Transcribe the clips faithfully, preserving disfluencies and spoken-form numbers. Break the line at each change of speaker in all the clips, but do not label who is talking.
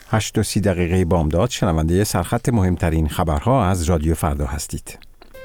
هشت و سی دقیقه بامداد شنونده سرخط مهمترین خبرها از رادیو فردا هستید.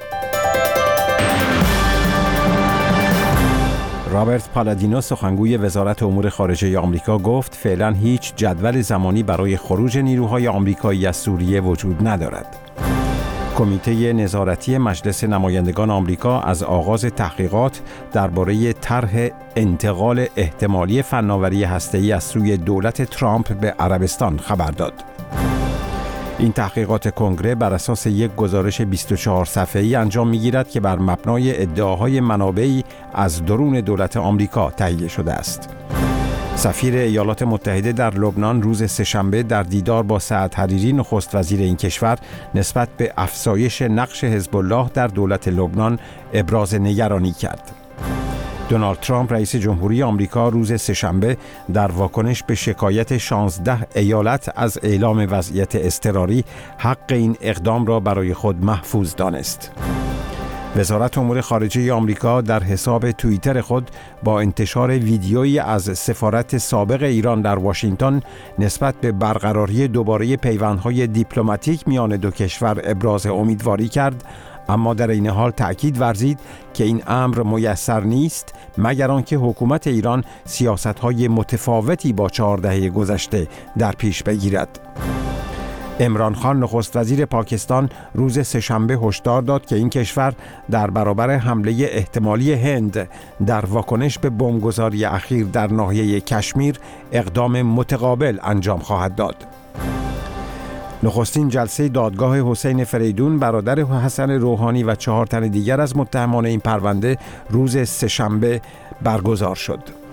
رابرت پالادینو سخنگوی وزارت امور خارجه آمریکا گفت فعلا هیچ جدول زمانی برای خروج نیروهای آمریکایی از سوریه وجود ندارد. کمیته نظارتی مجلس نمایندگان آمریکا از آغاز تحقیقات درباره طرح انتقال احتمالی فناوری هسته‌ای از سوی دولت ترامپ به عربستان خبر داد. این تحقیقات کنگره بر اساس یک گزارش بیست و چهار صفحه‌ای انجام می‌گیرد که بر مبنای ادعاهای منابعی از درون دولت آمریکا تهیه شده است. سفیر ایالات متحده در لبنان روز سه‌شنبه در دیدار با سعد حریری نخست وزیر این کشور نسبت به افزایش نقش حزب الله در دولت لبنان ابراز نگرانی کرد. دونالد ترامپ رئیس جمهوری آمریکا روز سه‌شنبه در واکنش به شکایت شانزده ایالت از اعلام وضعیت اضطراری حق این اقدام را برای خود محفوظ دانست. وزارت امور خارجه آمریکا در حساب توییتر خود با انتشار ویدیویی از سفارت سابق ایران در واشنگتن نسبت به برقراری دوباره پیوندهای دیپلماتیک میان دو کشور ابراز امیدواری کرد، اما در این حال تأکید ورزید که این امر میسر نیست مگر آنکه حکومت ایران سیاست‌های متفاوتی با چهار دهه گذشته در پیش بگیرد. عمران خان نخست وزیر پاکستان روز سه‌شنبه هشدار داد که این کشور در برابر حمله احتمالی هند در واکنش به بمبگذاری اخیر در ناحیه کشمیر اقدام متقابل انجام خواهد داد. نخستین جلسه دادگاه حسین فریدون برادر حسن روحانی و چهار تن دیگر از متهمان این پرونده روز سه‌شنبه برگزار شد.